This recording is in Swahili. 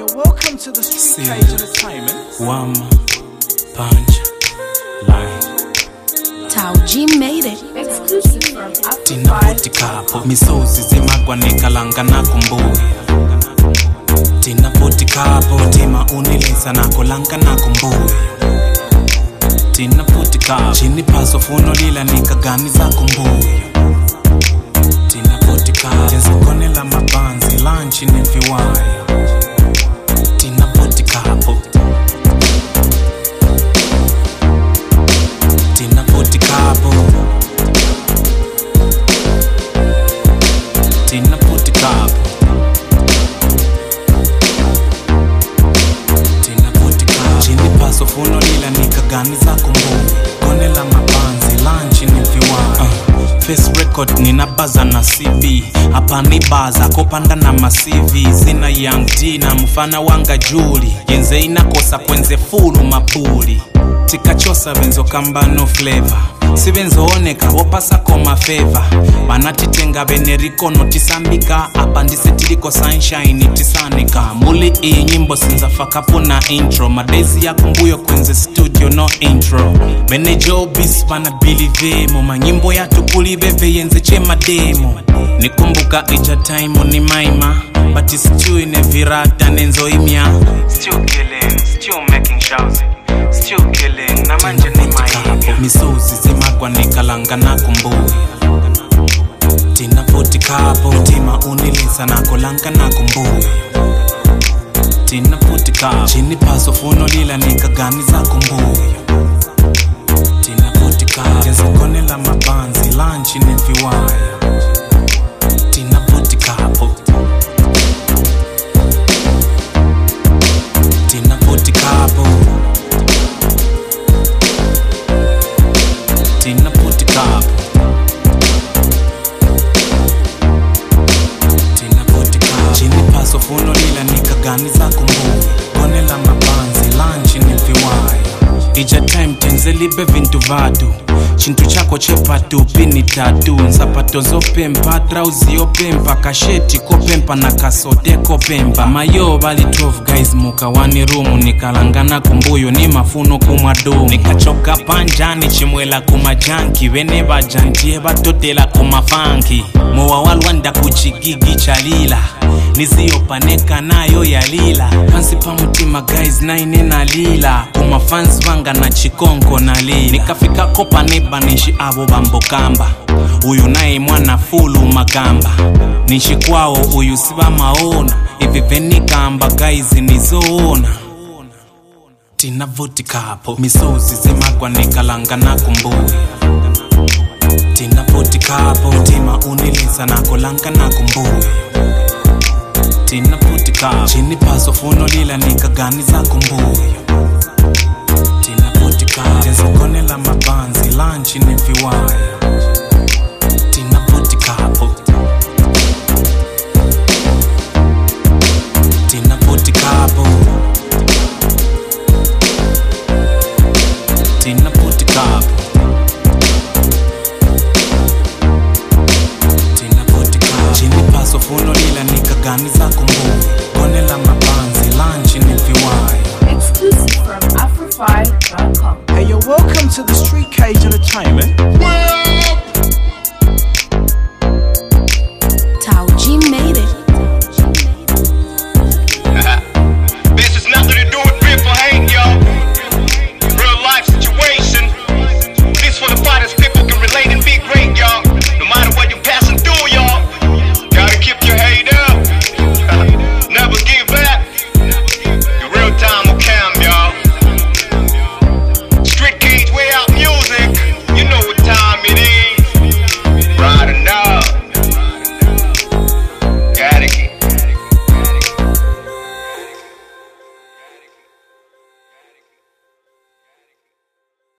you're welcome to the Street Cage Entertainment. One punch line. Tao G made it. Exclusive from Tina Potikapo. Misozi zimagwa nikalanga na kumbuya. Tina Potikapo. Tima unilisa na kolanga na kumbuya. Tina Potikapo. Chini paso funo lila nikagani za kumbuya. Tina Potikapo. Tenzi kone la mabanzi lunch ni viwaya. Tina Potikapo. Tina Potikapo. Tina Potikapo. Tina Potikapo. Chini paso funo lila nikagani za kumbuya. Kone la mabanzi lunch ni viwaya. Face record nina baza na CB. Hapa ni baza kopanda na masivi. Zina Young D na mfana wanga Juli. Yenze inakosa kwenze fulu mabuli. Tikachosa benzo kamba no flavor. Si benzo oneka wopasa koma favor. Banatitenga beneriko notisambika. Hapa ndisetiliko sunshine tisanika. Muli iyi nyimbo sinza fakapo na intro. Madezi ya kumbuyo kwenze studio no intro. Bene jobis bana believe. Moma nyimbo ya tukuli beve yenze chema demo. Nikumbuka ija time ni maima. But it's still in a virata nenzo imya. Still killing, still making shows. Still killing, na manje ni maima. Misozi zimagwa nikalanga na kumbuya. Tina Potikapo. Tima unilisa na kolanga na kumbuya. Tina Potikapo. Chini paso funo lila nikagani za kumbuya. Tina Potikapo. Tenzi kone la mabanzi lunch ni viwaya. Tina Potikapo. Tina Potikapo. Tina Potikapo. Tina Potikapo. Chini paso funo lila nikagani za kumbuya. Kone la mabanzi lunch ni viwaya. Ija time tenzelibe vintu vadu. Chintu chako chepatu pini tatu. Nsapato zopempa, trauzi opempa. Kasheti kopempa na kasote kopempa. Mayo bali 12 guys muka wani rumu. Nikalangana kumbuyo ni mafuno kumadu. Nikachoka panjani chimwela kumajanki. Wene bajantie batotela kumafanki. Mowa walwanda kuchigigi chalila. Niziopaneka nayo ya lila. Kansi pa mutima guys naine na lila. Kuma fans wanga na chikonko na lila. Nikafika kopa neba nishi abo bambokamba. Uyu nae mwana fulu magamba. Nishi kwao uyu siba maona. Ivi veni kamba guys nizoona. Tina Potikapo. Misozi zimagwa nikalanga na kumbuya. Tina Potikapo. Tima unilisa na kolanga na kumbuya. Tina Potikapo. Chini paso funo lila nikagani za kumbuya. Tina Potikapo. Tenzi kone la mabanzi lunch ni viwaya. Tina Potikapo. Tina Potikapo. Tina Potikapo. Tina Potikapo. Chini paso funo lila nikagani za kumbuya. Kone la mabanzi lunch ni viwaya. Exclusive from Afro5.com. Hey, you're welcome to the Street Cage Entertainment.